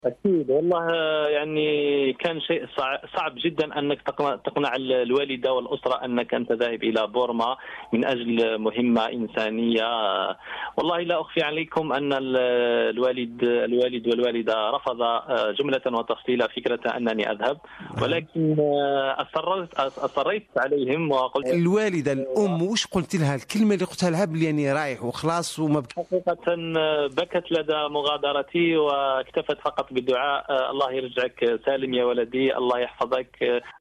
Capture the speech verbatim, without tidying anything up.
أكيد والله. يعني كان شيء صع- صعب جدا أنك تقنع, تقنع الوالدة والأسرة أنك أنت ذاهب إلى بورما من أجل مهمة إنسانية. والله لا أخفي عليكم أن ال- الوالد الوالد والوالدة رفض جملة وتفصيلا فكرة أنني أذهب، ولكن أصررت أصريت عليهم وقلت الوالدة الأم وش قلت لها؟ الكلمة اللي قلتها لها بلي أني رايح وخلاص وما بك... حقيقة بكت لدى مغادرتي واكتفت فقط بالدعاء: الله يرجعك سالم يا ولدي، الله يحفظك.